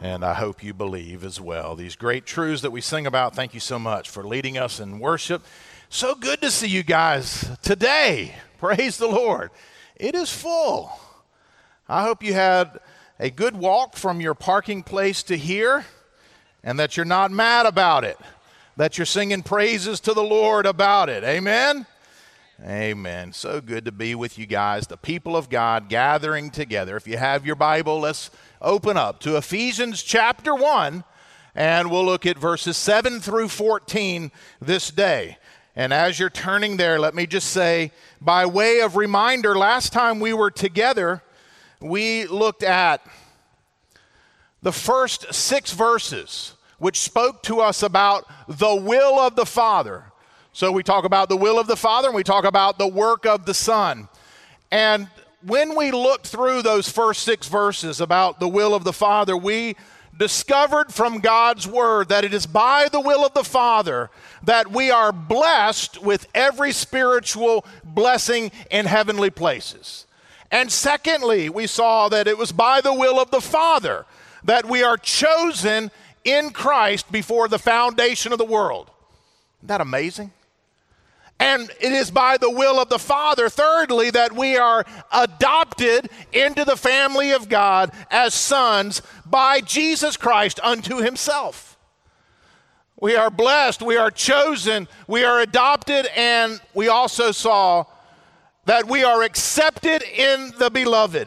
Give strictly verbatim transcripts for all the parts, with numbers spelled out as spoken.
And I hope you believe as well. These great truths that we sing about, thank you so much for leading us in worship. So good to see you guys today. Praise the Lord. It is full. I hope you had a good walk from your parking place to here, and that you're not mad about it, that you're singing praises to the Lord about it. Amen? Amen. So good to be with you guys, the people of God gathering together. If you have your Bible, let's open up to Ephesians chapter one, and we'll look at verses seven through fourteen this day. And as you're turning there, let me just say, by way of reminder, last time we were together, we looked at the first six verses, which spoke to us about the will of the Father. So we talk about the will of the Father, and we talk about the work of the Son. And when we looked through those first six verses about the will of the Father, we discovered from God's Word that it is by the will of the Father that we are blessed with every spiritual blessing in heavenly places. And secondly, we saw that it was by the will of the Father that we are chosen in Christ before the foundation of the world. Isn't that amazing? And it is by the will of the Father, thirdly, that we are adopted into the family of God as sons by Jesus Christ unto himself. We are blessed, we are chosen, we are adopted, and we also saw that we are accepted in the beloved.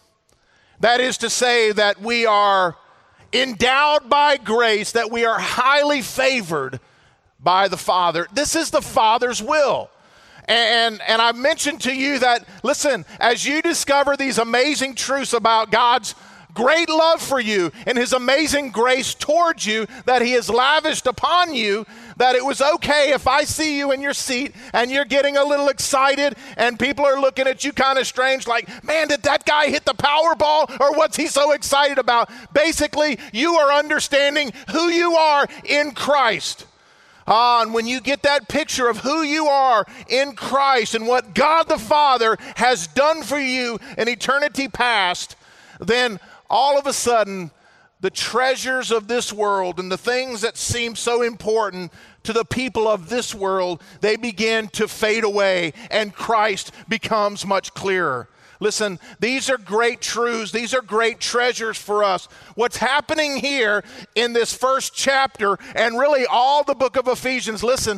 That is to say that we are endowed by grace, that we are highly favored by the Father. This is the Father's will. And, and I mentioned to you that, listen, as you discover these amazing truths about God's great love for you and his amazing grace towards you that he has lavished upon you, that it was okay if I see you in your seat and you're getting a little excited and people are looking at you kind of strange like, man, did that guy hit the Powerball, or what's he so excited about? Basically, you are understanding who you are in Christ. Ah, and when you get that picture of who you are in Christ and what God the Father has done for you in eternity past, then all of a sudden, the treasures of this world and the things that seem so important to the people of this world, they begin to fade away, and Christ becomes much clearer. Listen, these are great truths. These are great treasures for us. What's happening here in this first chapter, and really all the book of Ephesians, listen,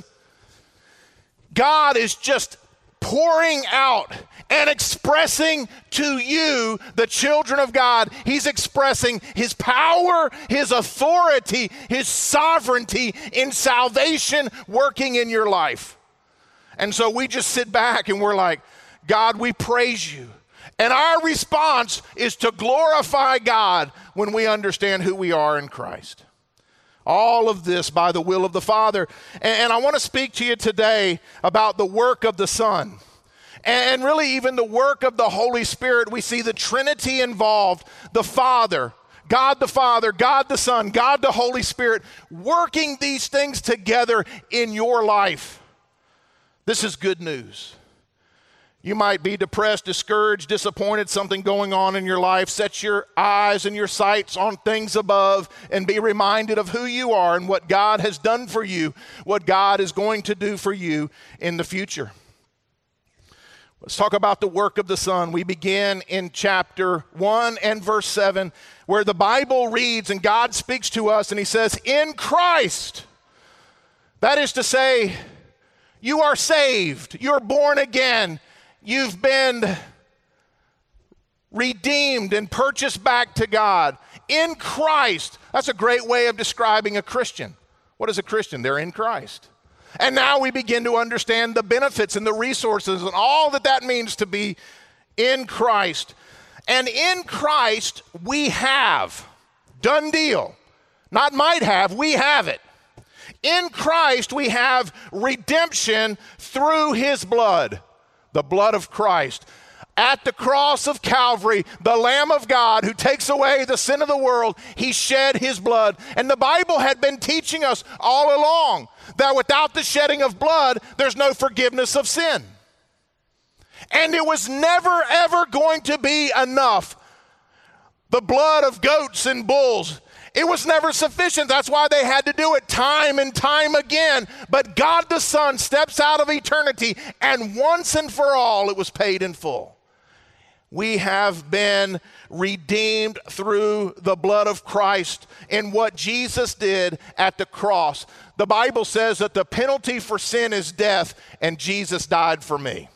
God is just pouring out and expressing to you, the children of God, he's expressing his power, his authority, his sovereignty in salvation working in your life. And so we just sit back and we're like, God, we praise you. And our response is to glorify God when we understand who we are in Christ. All of this by the will of the Father. And I want to speak to you today about the work of the Son. And really even the work of the Holy Spirit. We see the Trinity involved. The Father, God the Father, God the Son, God the Holy Spirit, working these things together in your life. This is good news. You might be depressed, discouraged, disappointed, something going on in your life. Set your eyes and your sights on things above and be reminded of who you are and what God has done for you, what God is going to do for you in the future. Let's talk about the work of the Son. We begin in chapter one and verse seven, where the Bible reads and God speaks to us and he says, in Christ. That is to say, you are saved, you're born again. You've been redeemed and purchased back to God. In Christ. That's a great way of describing a Christian. What is a Christian? They're in Christ. And now we begin to understand the benefits and the resources and all that that means to be in Christ. And in Christ we have, done deal, not might have, we have it. In Christ we have redemption through his blood. The blood of Christ. At the cross of Calvary, the Lamb of God who takes away the sin of the world, he shed his blood. And the Bible had been teaching us all along that without the shedding of blood, there's no forgiveness of sin. And it was never, ever going to be enough. the blood of goats and bulls. It was never sufficient. That's why they had to do it time and time again. But God the Son steps out of eternity, and once and for all, it was paid in full. We have been redeemed through the blood of Christ in what Jesus did at the cross. The Bible says that the penalty for sin is death, and Jesus died for me.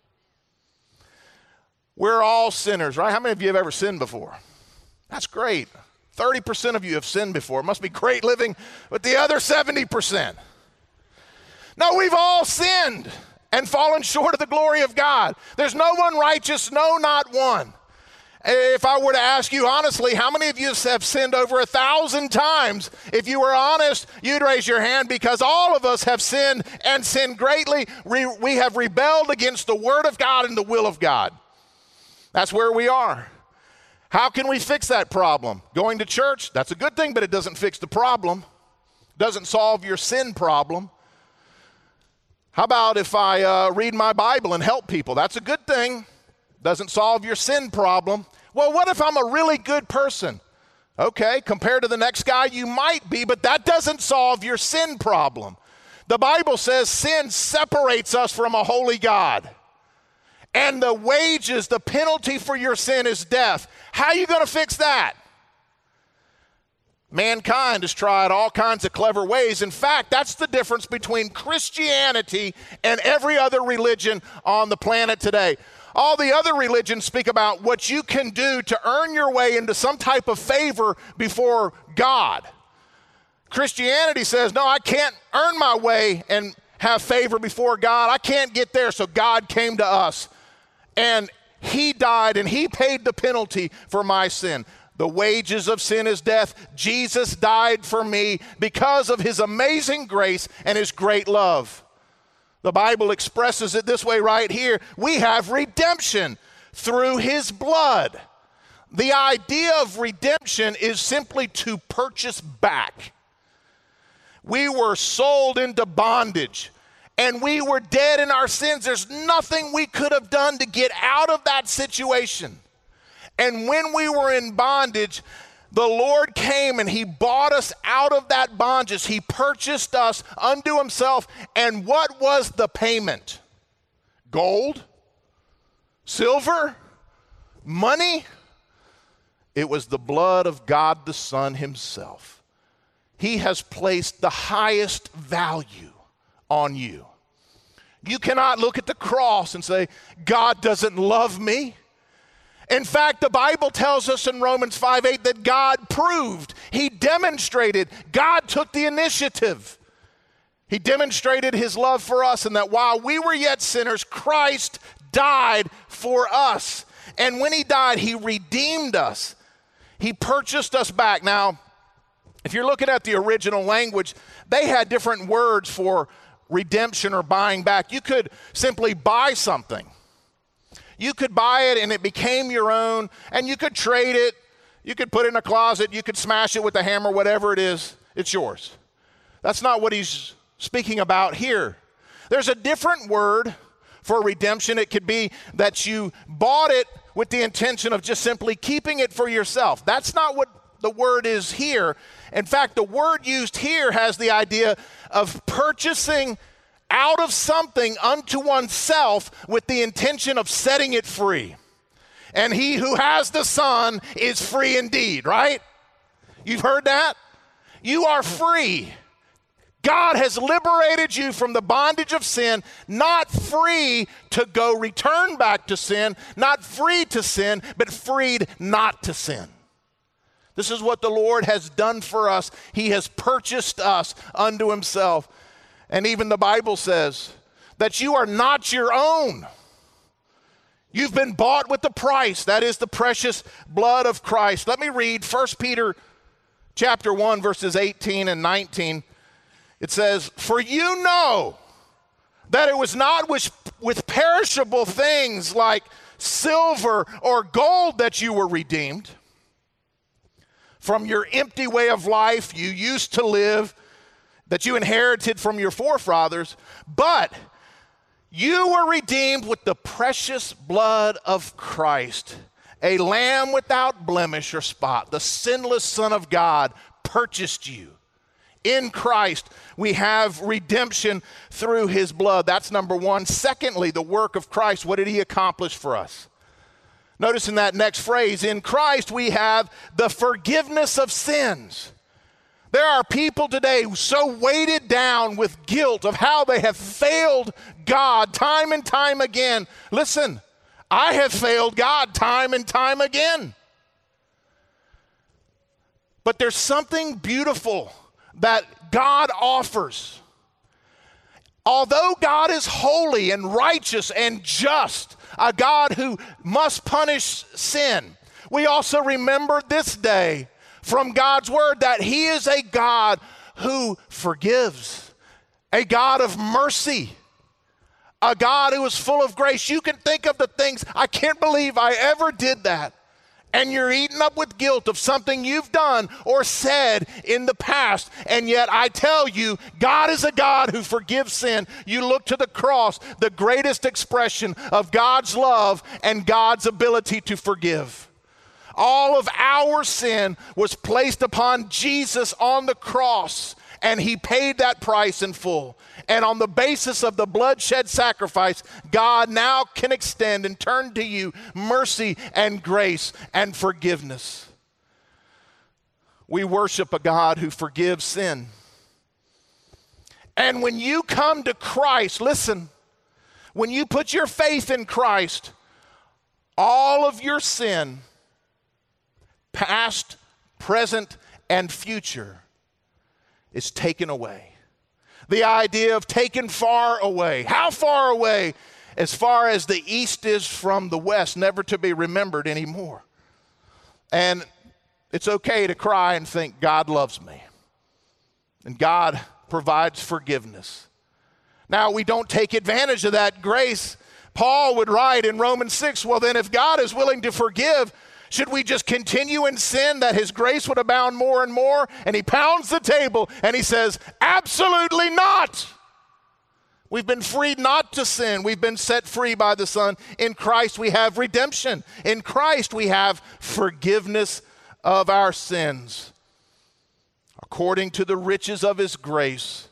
We're all sinners, right? How many of you have ever sinned before? That's great. thirty percent of you have sinned before. It must be great living with the other seventy percent. No, we've all sinned and fallen short of the glory of God. There's no one righteous, no, not one. If I were to ask you honestly, how many of you have sinned over a thousand times? If you were honest, you'd raise your hand, because all of us have sinned and sinned greatly. We have rebelled against the Word of God and the will of God. That's where we are. How can we fix that problem? Going to church, that's a good thing, but it doesn't fix the problem. It doesn't solve your sin problem. How about if I uh, read my Bible and help people? That's a good thing. Doesn't solve your sin problem. Well, what if I'm a really good person? Okay, compared to the next guy, you might be, but that doesn't solve your sin problem. The Bible says sin separates us from a holy God. And the wages, the penalty for your sin is death. How are you going to fix that? Mankind has tried all kinds of clever ways. In fact, that's the difference between Christianity and every other religion on the planet today. All the other religions speak about what you can do to earn your way into some type of favor before God. Christianity says, no, I can't earn my way and have favor before God. I can't get there, so God came to us. And he died and he paid the penalty for my sin. The wages of sin is death. Jesus died for me because of his amazing grace and his great love. The Bible expresses it this way right here. We have redemption through his blood. The idea of redemption is simply to purchase back. We were sold into bondage, and we were dead in our sins. There's nothing we could have done to get out of that situation. And when we were in bondage, the Lord came and he bought us out of that bondage. He purchased us unto himself. And what was the payment? Gold? Silver? Money? It was the blood of God the Son himself. He has placed the highest value on you. You cannot look at the cross and say, God doesn't love me. In fact, the Bible tells us in Romans five eight that God proved, he demonstrated, God took the initiative. He demonstrated his love for us, and that while we were yet sinners, Christ died for us. And when he died, he redeemed us. He purchased us back. Now, if you're looking at the original language, they had different words for redemption or buying back. You could simply buy something. You could buy it and it became your own, and you could trade it. You could put it in a closet. You could smash it with a hammer, whatever it is, it's yours. That's not what he's speaking about here. There's a different word for redemption. It could be that you bought it with the intention of just simply keeping it for yourself. That's not what the word is here. In fact, the word used here has the idea of purchasing out of something unto oneself with the intention of setting it free. And he who has the Son is free indeed, right? You've heard that? You are free. God has liberated you from the bondage of sin, not free to go return back to sin, not free to sin, but freed not to sin. This is what the Lord has done for us. He has purchased us unto himself. And even the Bible says that you are not your own. You've been bought with the price. That is the precious blood of Christ. Let me read First Peter chapter one, verses eighteen and nineteen. It says, for you know that it was not with, with perishable things like silver or gold that you were redeemed from your empty way of life you used to live, that you inherited from your forefathers, but you were redeemed with the precious blood of Christ, a lamb without blemish or spot, the sinless Son of God, purchased you. In Christ, we have redemption through his blood. That's number one. Secondly, the work of Christ. What did he accomplish for us? Notice in that next phrase, in Christ, we have the forgiveness of sins. There are people today so weighted down with guilt of how they have failed God time and time again. Listen, I have failed God time and time again. But there's something beautiful that God offers. Although God is holy and righteous and just, a God who must punish sin, we also remember this day from God's word that he is a God who forgives, a God of mercy, a God who is full of grace. You can think of the things, I can't believe I ever did that. And you're eaten up with guilt of something you've done or said in the past. And yet I tell you, God is a God who forgives sin. You look to the cross, the greatest expression of God's love and God's ability to forgive. All of our sin was placed upon Jesus on the cross, and he paid that price in full. And on the basis of the bloodshed sacrifice, God now can extend and turn to you mercy and grace and forgiveness. We worship a God who forgives sin. And when you come to Christ, listen, when you put your faith in Christ, all of your sin, past, present, and future, is taken away. The idea of taken far away. How far away? As far as the east is from the west, never to be remembered anymore. And it's okay to cry and think, God loves me. And God provides forgiveness. Now, we don't take advantage of that grace. Paul would write in Romans six, well then if God is willing to forgive, should we just continue in sin that his grace would abound more and more? And he pounds the table and he says, absolutely not. We've been freed not to sin. We've been set free by the Son. In Christ we have redemption. In Christ we have forgiveness of our sins. According to the riches of his grace,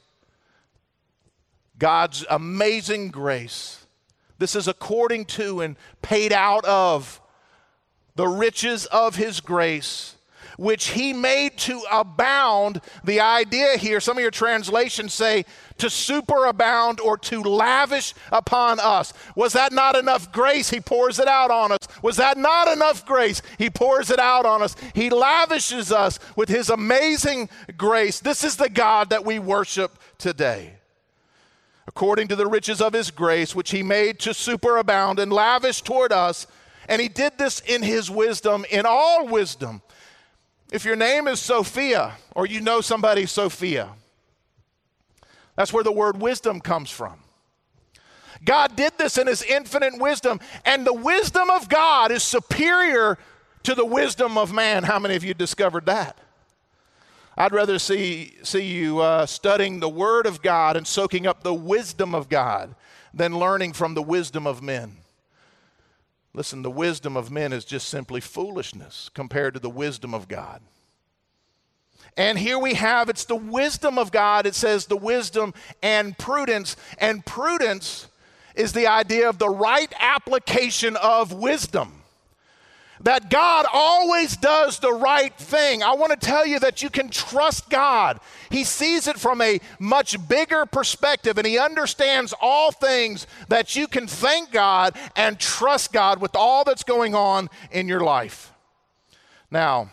God's amazing grace. This is according to and paid out of the riches of his grace, which he made to abound. The idea here, some of your translations say to superabound or to lavish upon us. Was that not enough grace? He pours it out on us. Was that not enough grace? He pours it out on us. He lavishes us with his amazing grace. This is the God that we worship today. According to the riches of his grace, which he made to superabound and lavish toward us. And he did this in his wisdom, in all wisdom. If your name is Sophia, or you know somebody Sophia, that's where the word wisdom comes from. God did this in his infinite wisdom, and the wisdom of God is superior to the wisdom of man. How many of you discovered that? I'd rather see, see you uh, studying the word of God and soaking up the wisdom of God than learning from the wisdom of men. Listen, the wisdom of men is just simply foolishness compared to the wisdom of God. And here we have, it's the wisdom of God. It says the wisdom and prudence. And prudence is the idea of the right application of wisdom. That God always does the right thing. I want to tell you that you can trust God. He sees it from a much bigger perspective, and he understands all things, that you can thank God and trust God with all that's going on in your life. Now,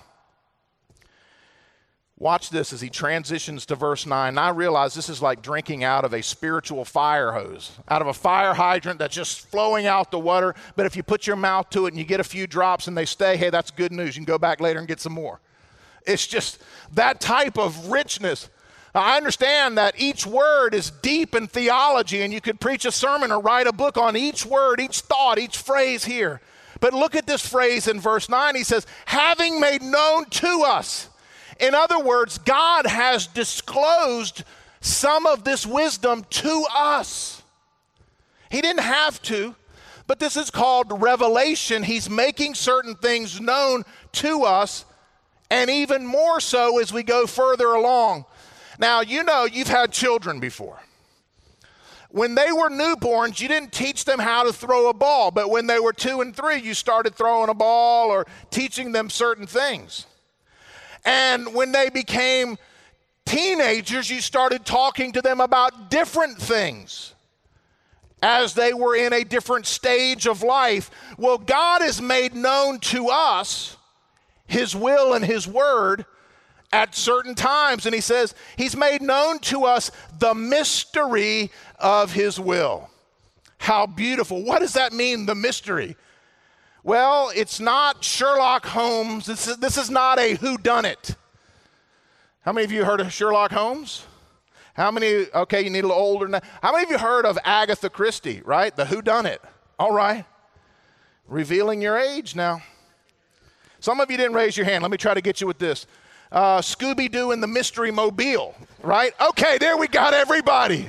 watch this as he transitions to verse nine. I realize this is like drinking out of a spiritual fire hose, out of a fire hydrant that's just flowing out the water. But if you put your mouth to it and you get a few drops and they stay, hey, that's good news. You can go back later and get some more. It's just that type of richness. I understand that each word is deep in theology, and you could preach a sermon or write a book on each word, each thought, each phrase here. But look at this phrase in verse nine. He says, having made known to us. In other words, God has disclosed some of this wisdom to us. He didn't have to. But this is called revelation. He's making certain things known to us, and even more so as we go further along. Now, you know, you've had children before. When they were newborns, you didn't teach them how to throw a ball, but when they were two and three, you started throwing a ball or teaching them certain things. And when they became teenagers, you started talking to them about different things as they were in a different stage of life. Well, God has made known to us his will and his word at certain times. And he says he's made known to us the mystery of his will. How beautiful. What does that mean, the mystery? Well, it's not Sherlock Holmes. This is, this is not a whodunit. How many of you heard of Sherlock Holmes? How many, okay, you need a little older than that. How many of you heard of Agatha Christie, right? The whodunit. All right. Revealing your age now. Some of you didn't raise your hand. Let me try to get you with this. Uh, Scooby-Doo and the Mystery Mobile, right? Okay, there we got everybody.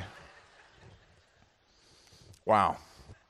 Wow.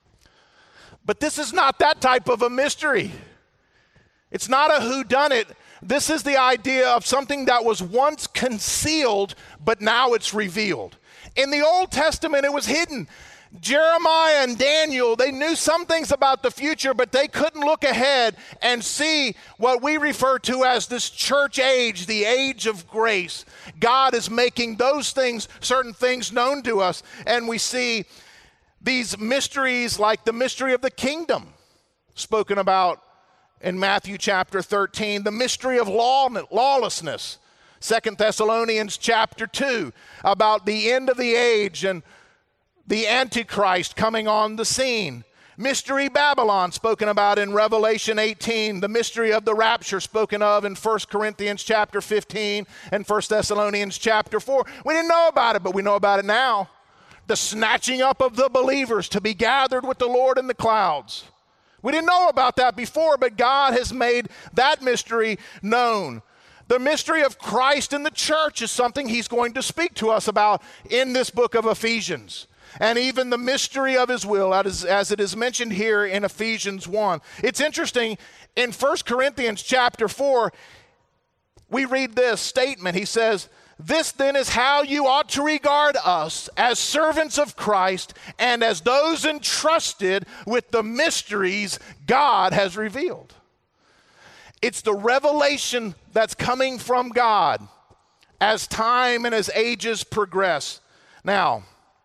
But this is not that type of a mystery. It's not a whodunit. This is the idea of something that was once concealed, but now it's revealed. In the Old Testament, it was hidden. Jeremiah and Daniel, they knew some things about the future, but they couldn't look ahead and see what we refer to as this church age, the age of grace. God is making those things, certain things known to us, and we see these mysteries like the mystery of the kingdom spoken about in Matthew chapter thirteen, the mystery of law, lawlessness, Second Thessalonians chapter two, about the end of the age and the Antichrist coming on the scene. Mystery Babylon spoken about in Revelation eighteen, the mystery of the rapture spoken of in First Corinthians chapter fifteen and First Thessalonians chapter four. We didn't know about it, but we know about it now. The snatching up of the believers to be gathered with the Lord in the clouds. We didn't know about that before, but God has made that mystery known. The mystery of Christ in the church is something he's going to speak to us about in this book of Ephesians. And even the mystery of his will, as, as it is mentioned here in Ephesians one. It's interesting, in First Corinthians chapter four, we read this statement. He says, "This then is how you ought to regard us as servants of Christ and as those entrusted with the mysteries God has revealed." It's the revelation that's coming from God as time and as ages progress. Now,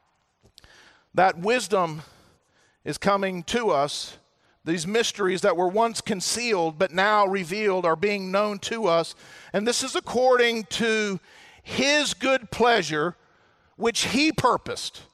that wisdom is coming to us. These mysteries that were once concealed but now revealed are being known to us. And this is according to his good pleasure, which he purposed.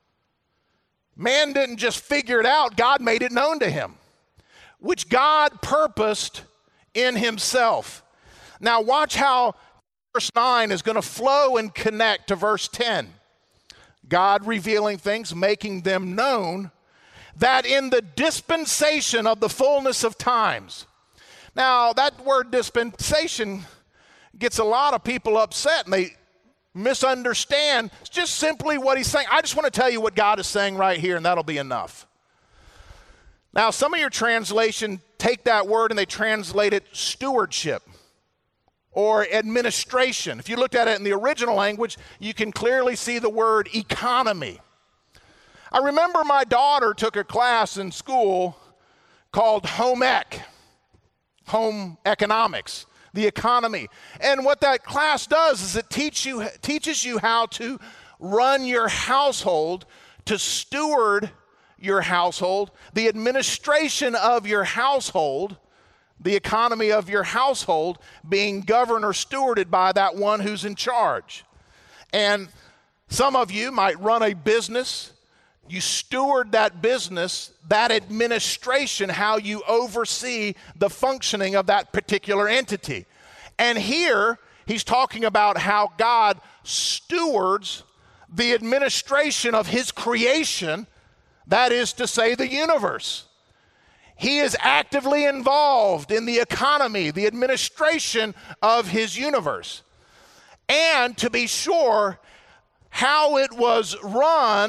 Man didn't just figure it out. God made it known to him, which God purposed in himself. Now watch how verse nine is going to flow and connect to verse ten. God revealing things, making them known, that in the dispensation of the fullness of times. Now that word dispensation gets a lot of people upset and they misunderstand just simply what he's saying. I just want to tell you what God is saying right here, and that'll be enough. Now, some of your translation take that word and they translate it stewardship or administration. If you looked at it in the original language, you can clearly see the word economy. I remember my daughter took a class in school called Home Ec, Home Economics, the economy. And what that class does is it teach you, teaches you how to run your household, to steward your household, the administration of your household, the economy of your household being governed or stewarded by that one who's in charge. And some of you might run a business. You steward that business, that administration, how you oversee the functioning of that particular entity. And here, he's talking about how God stewards the administration of his creation, that is to say, the universe. He is actively involved in the economy, the administration of his universe. And to be sure, how it was run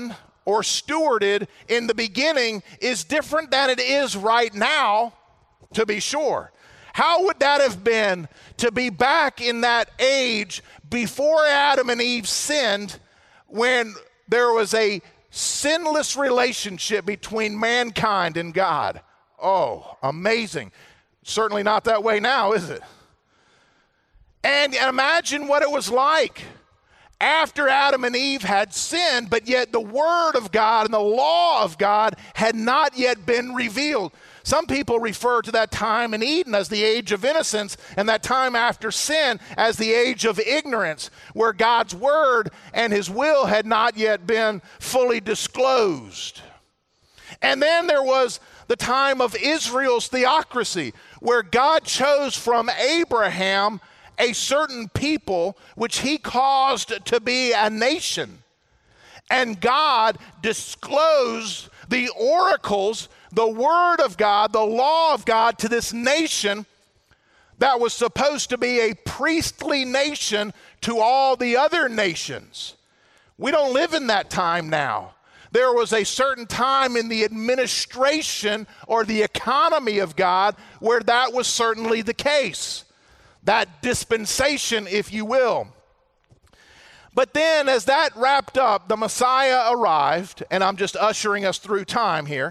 or stewarded in the beginning is different than it is right now, to be sure. How would that have been to be back in that age before Adam and Eve sinned, when there was a sinless relationship between mankind and God? Oh, amazing. Certainly not that way now, is it? And imagine what it was like after Adam and Eve had sinned, but yet the Word of God and the law of God had not yet been revealed. Some people refer to that time in Eden as the age of innocence, and that time after sin as the age of ignorance, where God's Word and His will had not yet been fully disclosed. And then there was the time of Israel's theocracy, where God chose from Abraham a certain people which He caused to be a nation. And God disclosed the oracles, the Word of God, the law of God to this nation that was supposed to be a priestly nation to all the other nations. We don't live in that time now. There was a certain time in the administration or the economy of God where that was certainly the case. That dispensation, if you will. But then as that wrapped up, the Messiah arrived, and I'm just ushering us through time here,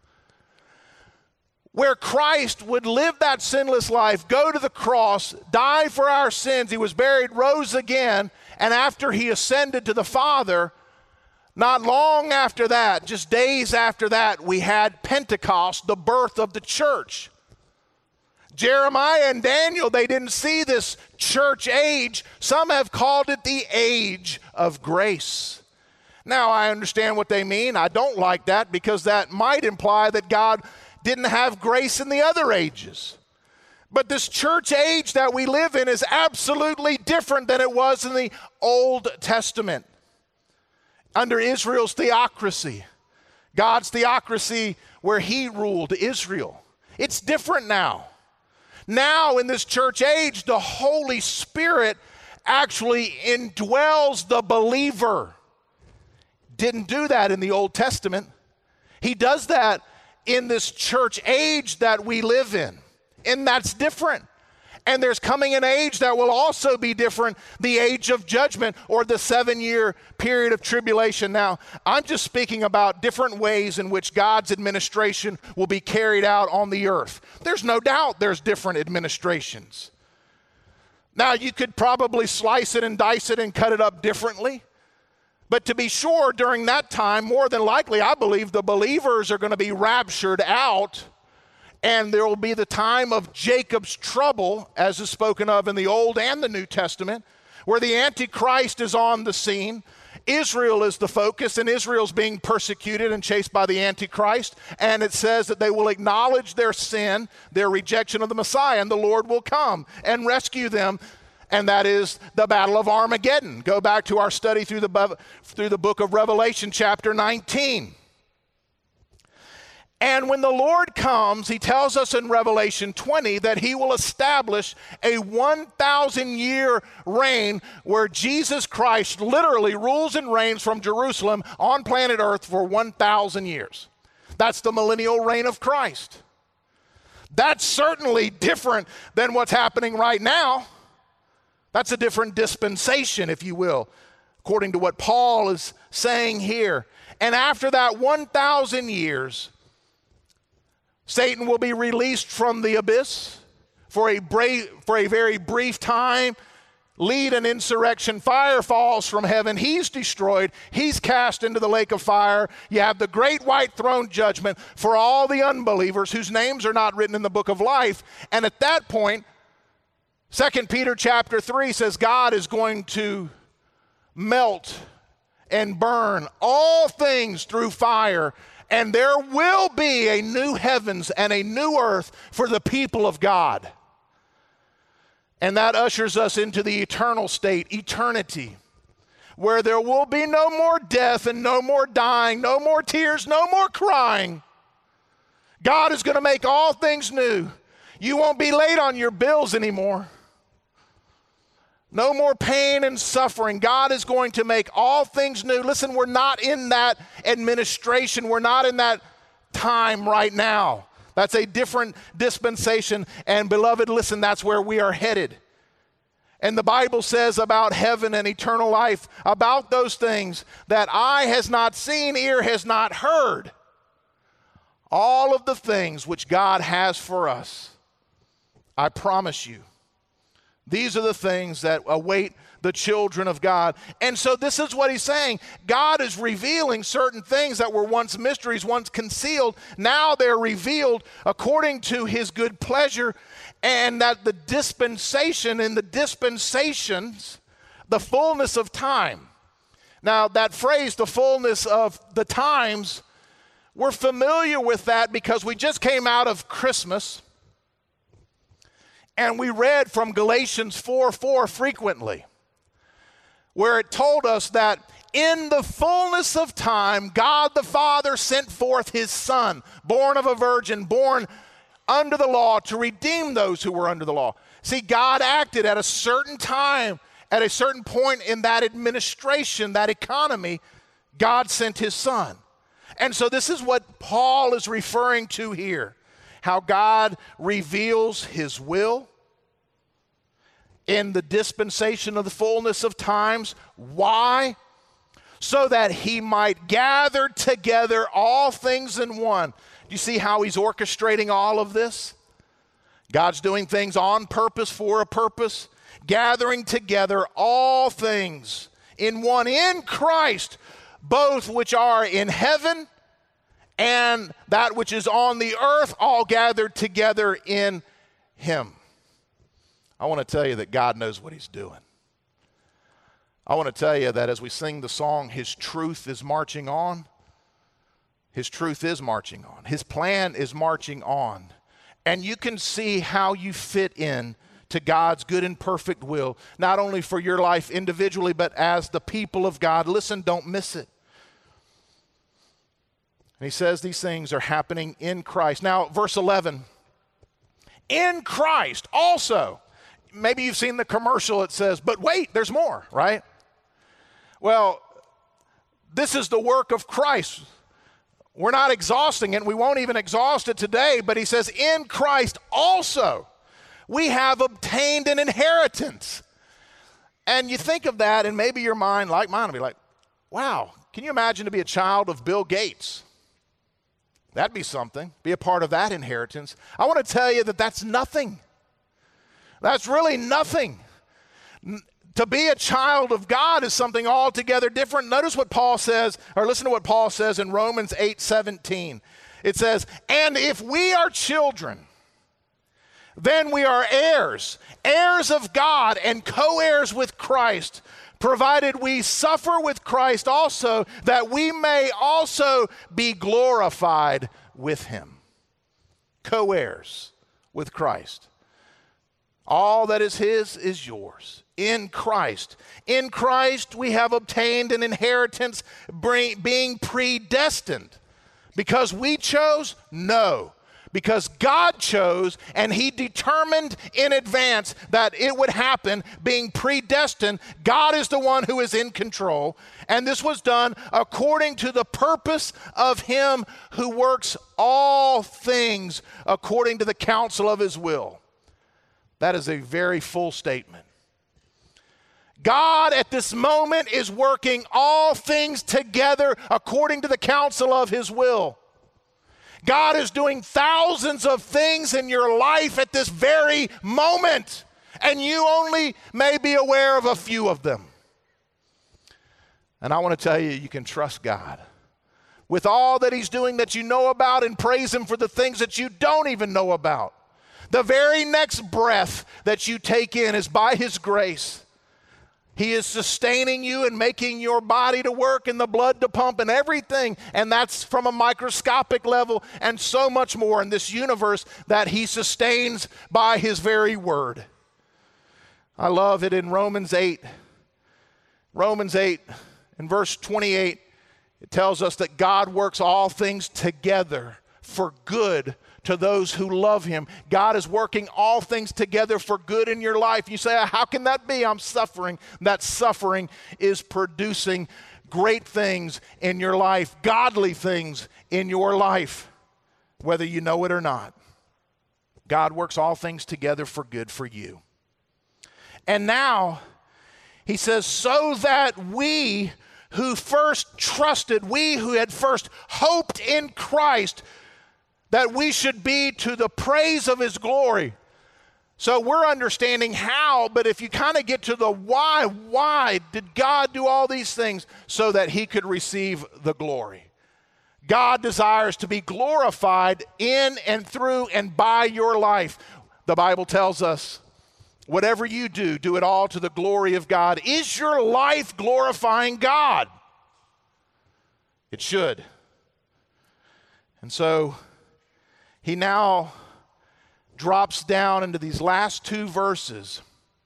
where Christ would live that sinless life, go to the cross, die for our sins. He was buried, rose again, and after He ascended to the Father, not long after that, just days after that, we had Pentecost, the birth of the church. Jeremiah and Daniel, they didn't see this church age. Some have called it the age of grace. Now, I understand what they mean. I don't like that, because that might imply that God didn't have grace in the other ages. But this church age that we live in is absolutely different than it was in the Old Testament. Under Israel's theocracy, God's theocracy where He ruled Israel. It's different now. Now in this church age, the Holy Spirit actually indwells the believer. Didn't do that in the Old Testament. He does that in this church age that we live in. And that's different. And there's coming an age that will also be different, the age of judgment, or the seven-year period of tribulation. Now, I'm just speaking about different ways in which God's administration will be carried out on the earth. There's no doubt there's different administrations. Now, you could probably slice it and dice it and cut it up differently. But to be sure, during that time, more than likely, I believe the believers are going to be raptured out. And there will be the time of Jacob's trouble, as is spoken of in the Old and the New Testament, where the Antichrist is on the scene. Israel is the focus, and Israel's being persecuted and chased by the Antichrist. And it says that they will acknowledge their sin, their rejection of the Messiah, and the Lord will come and rescue them. And that is the Battle of Armageddon. Go back to our study through the, through the book of Revelation, chapter nineteen. And when the Lord comes, He tells us in Revelation twenty that He will establish a one thousand year reign where Jesus Christ literally rules and reigns from Jerusalem on planet Earth for one thousand years. That's the millennial reign of Christ. That's certainly different than what's happening right now. That's a different dispensation, if you will, according to what Paul is saying here. And after that one thousand years, Satan will be released from the abyss for a, brave, for a very brief time, lead an insurrection. Fire falls from heaven. He's destroyed. He's cast into the lake of fire. You have the great white throne judgment for all the unbelievers whose names are not written in the book of life. And at that point, Second Peter chapter three says God is going to melt and burn all things through fire. And there will be a new heavens and a new earth for the people of God. And that ushers us into the eternal state, eternity, where there will be no more death and no more dying, no more tears, no more crying. God is going to make all things new. You won't be late on your bills anymore. No more pain and suffering. God is going to make all things new. Listen, we're not in that administration. We're not in that time right now. That's a different dispensation. And beloved, listen, that's where we are headed. And the Bible says about heaven and eternal life, about those things that eye has not seen, ear has not heard. All of the things which God has for us, I promise you, these are the things that await the children of God. And so this is what he's saying. God is revealing certain things that were once mysteries, once concealed. Now they're revealed according to his good pleasure, and that the dispensation in the dispensations, the fullness of time. Now that phrase, the fullness of the times, we're familiar with that because we just came out of Christmas. And we read from Galatians four four frequently, where it told us that in the fullness of time, God the Father sent forth his Son, born of a virgin, born under the law, to redeem those who were under the law. See, God acted at a certain time, at a certain point in that administration, that economy. God sent his Son. And so this is what Paul is referring to here. How God reveals his will in the dispensation of the fullness of times. Why? So that he might gather together all things in one. Do you see how he's orchestrating all of this? God's doing things on purpose, for a purpose, gathering together all things in one, in Christ, both which are in heaven and that which is on the earth, all gathered together in him. I want to tell you that God knows what he's doing. I want to tell you that as we sing the song, his truth is marching on. His truth is marching on. His plan is marching on. And you can see how you fit in to God's good and perfect will, not only for your life individually, but as the people of God. Listen, don't miss it. And he says these things are happening in Christ. Now, verse eleven, in Christ also. Maybe you've seen the commercial, it says, but wait, there's more, right? Well, this is the work of Christ. We're not exhausting it. We won't even exhaust it today, but he says, in Christ also we have obtained an inheritance. And you think of that, and maybe your mind, like mine, will be like, wow, can you imagine to be a child of Bill Gates? That'd be something, be a part of that inheritance. I want to tell you that that's nothing. That's really nothing. N- to be a child of God is something altogether different. Notice what Paul says, or listen to what Paul says in Romans eight seventeen. It says, and if we are children, then we are heirs, heirs of God and co-heirs with Christ, provided we suffer with Christ also, that we may also be glorified with him. Co-heirs with Christ. All that is his is yours. In Christ. In Christ we have obtained an inheritance, bring, being predestined. Because we chose? No. Because God chose, and he determined in advance that it would happen, being predestined. God is the one who is in control. And this was done according to the purpose of him who works all things according to the counsel of his will. That is a very full statement. God at this moment is working all things together according to the counsel of his will. God is doing thousands of things in your life at this very moment, and you only may be aware of a few of them. And I want to tell you, you can trust God with all that he's doing that you know about, and praise him for the things that you don't even know about. The very next breath that you take in is by his grace. He is sustaining you and making your body to work and the blood to pump and everything. And that's from a microscopic level, and so much more in this universe that he sustains by his very word. I love it in Romans eight. Romans eight in verse twenty-eight, it tells us that God works all things together for good to those who love him. God is working all things together for good in your life. You say, how can that be? I'm suffering. That suffering is producing great things in your life, godly things in your life, whether you know it or not. God works all things together for good for you. And now, he says, so that we who first trusted, we who had first hoped in Christ, that we should be to the praise of his glory. So we're understanding how, but if you kind of get to the why, why did God do all these things? So that he could receive the glory. God desires to be glorified in and through and by your life. The Bible tells us, whatever you do, do it all to the glory of God. Is your life glorifying God? It should. And so he now drops down into these last two verses.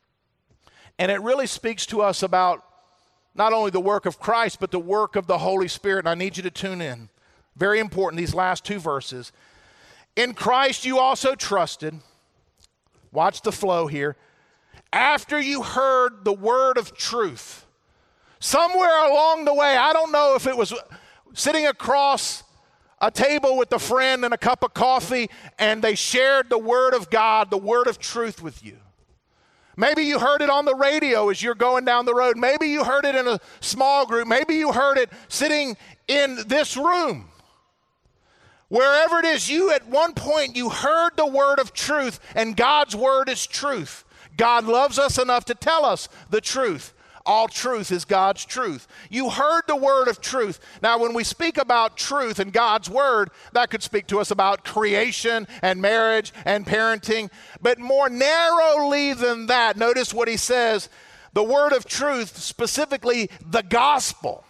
And it really speaks to us about not only the work of Christ, but the work of the Holy Spirit. And I need you to tune in. Very important, these last two verses. In Christ you also trusted. Watch the flow here. After you heard the word of truth. Somewhere along the way, I don't know if it was sitting across a table with a friend and a cup of coffee, and they shared the word of God, the word of truth with you. Maybe you heard it on the radio as you're going down the road. Maybe you heard it in a small group. Maybe you heard it sitting in this room. Wherever it is, you at one point, you heard the word of truth, and God's word is truth. God loves us enough to tell us the truth. All truth is God's truth. You heard the word of truth. Now, when we speak about truth and God's word, that could speak to us about creation and marriage and parenting. But more narrowly than that, notice what he says, the word of truth, specifically the gospel.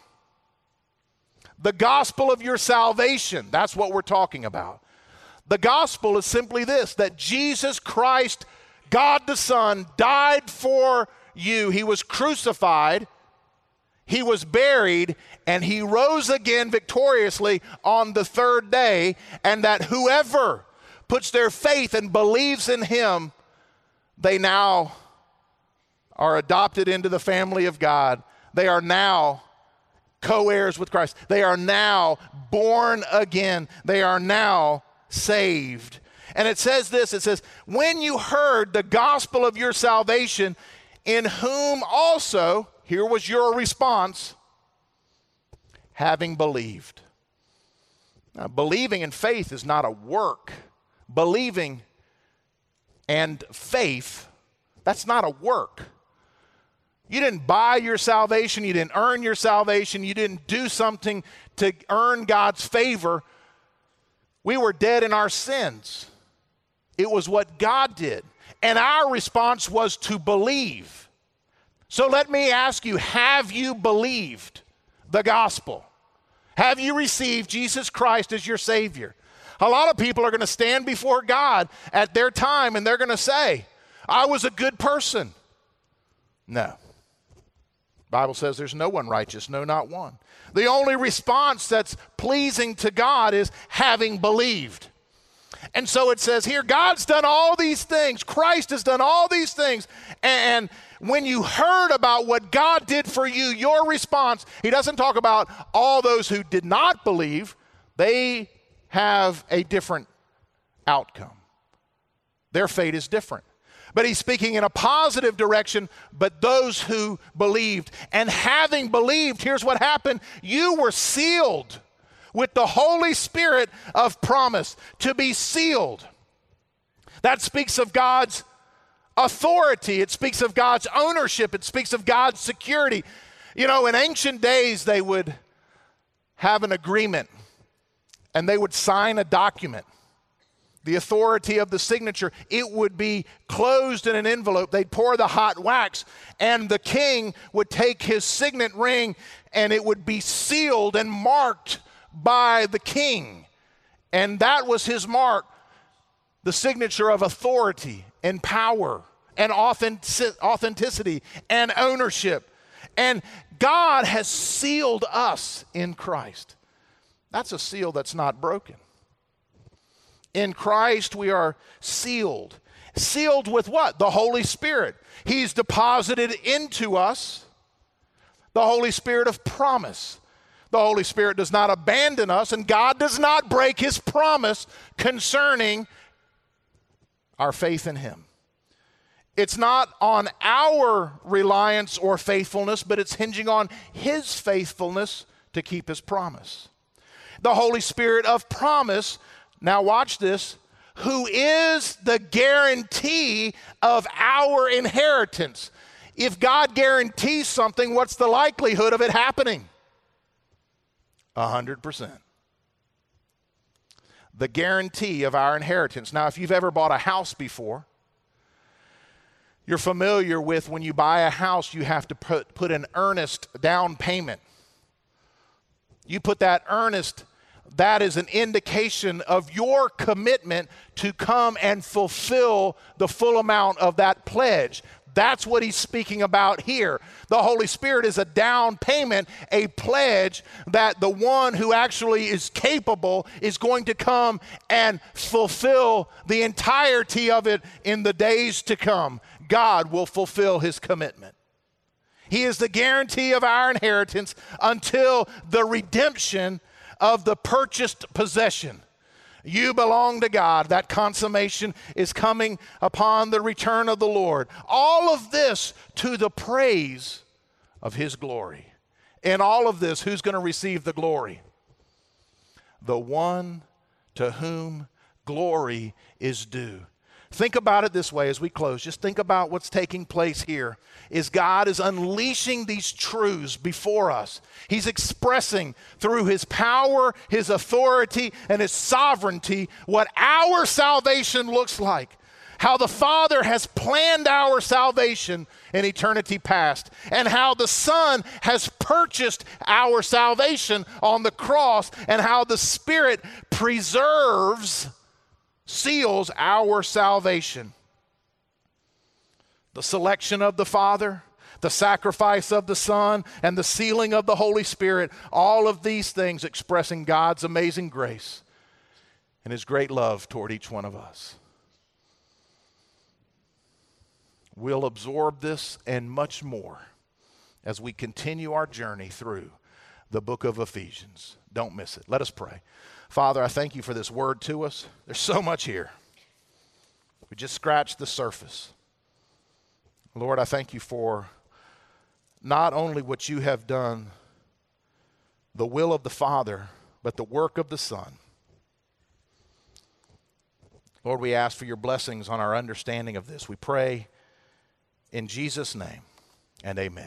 The gospel of your salvation. That's what we're talking about. The gospel is simply this, that Jesus Christ, God the Son, died for you. He was crucified, he was buried, and he rose again victoriously on the third day, and that whoever puts their faith and believes in him, they now are adopted into the family of God. They are now co-heirs with Christ. They are now born again. They are now saved. And it says this, it says, when you heard the gospel of your salvation, in whom also, here was your response, having believed. Now, believing and faith is not a work. Believing and faith, that's not a work. You didn't buy your salvation. You didn't earn your salvation. You didn't do something to earn God's favor. We were dead in our sins. It was what God did. And our response was to believe. So let me ask you, have you believed the gospel? Have you received Jesus Christ as your Savior? A lot of people are going to stand before God at their time and they're going to say, I was a good person. No. The Bible says there's no one righteous, no, not one. The only response that's pleasing to God is having believed. And so it says here, God's done all these things. Christ has done all these things. And when you heard about what God did for you, your response, he doesn't talk about all those who did not believe. They have a different outcome. Their fate is different. But he's speaking in a positive direction, but those who believed. And having believed, here's what happened. You were sealed with the Holy Spirit of promise, to be sealed. That speaks of God's authority. It speaks of God's ownership. It speaks of God's security. You know, in ancient days, they would have an agreement and they would sign a document. The authority of the signature, it would be closed in an envelope. They'd pour the hot wax, and the king would take his signet ring, and it would be sealed and marked by the king. And that was his mark, the signature of authority and power and authenticity and ownership. And God has sealed us in Christ. That's a seal that's not broken. In Christ we are sealed. Sealed with what? The Holy Spirit. He's deposited into us the Holy Spirit of promise. The Holy Spirit does not abandon us, and God does not break his promise concerning our faith in him. It's not on our reliance or faithfulness, but it's hinging on his faithfulness to keep his promise. The Holy Spirit of promise, now watch this, who is the guarantee of our inheritance. If God guarantees something, what's the likelihood of it happening? A hundred percent. The guarantee of our inheritance. Now, if you've ever bought a house before, you're familiar with when you buy a house, you have to put, put an earnest down payment. You put that earnest, that is an indication of your commitment to come and fulfill the full amount of that pledge. That's what he's speaking about here. The Holy Spirit is a down payment, a pledge that the one who actually is capable is going to come and fulfill the entirety of it in the days to come. God will fulfill his commitment. He is the guarantee of our inheritance until the redemption of the purchased possession. You belong to God. That consummation is coming upon the return of the Lord. All of this to the praise of his glory. In all of this, who's going to receive the glory? The one to whom glory is due. Think about it this way as we close. Just think about what's taking place here. Is God is unleashing these truths before us. He's expressing through his power, his authority, and his sovereignty what our salvation looks like. How the Father has planned our salvation in eternity past, and how the Son has purchased our salvation on the cross, and how the Spirit preserves, seals our salvation. The selection of the Father, the sacrifice of the Son, and the sealing of the Holy Spirit, all of these things expressing God's amazing grace and his great love toward each one of us. We'll absorb this and much more as we continue our journey through the book of Ephesians. Don't miss it. Let us pray. Father, I thank you for this word to us. There's so much here. We just scratched the surface. Lord, I thank you for not only what you have done, the will of the Father, but the work of the Son. Lord, we ask for your blessings on our understanding of this. We pray in Jesus' name, and amen.